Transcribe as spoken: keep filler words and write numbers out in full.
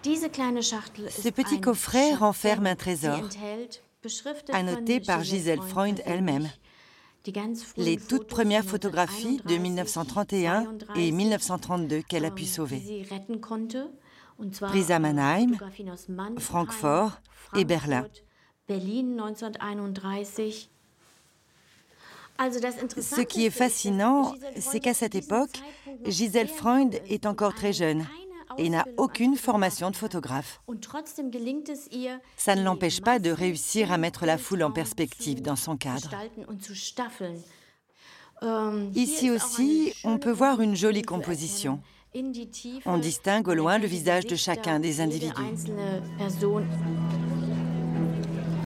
Ce petit coffret renferme un trésor, annoté par Gisèle Freund elle-même. Les toutes premières photographies de mille neuf cent trente et un et mille neuf cent trente-deux qu'elle a pu sauver, prises à Mannheim, Francfort et Berlin. Ce qui est fascinant, c'est qu'à cette époque, Gisèle Freund est encore très jeune et n'a aucune formation de photographe. Ça ne l'empêche pas de réussir à mettre la foule en perspective dans son cadre. Ici aussi, on peut voir une jolie composition. On distingue au loin le visage de chacun des individus.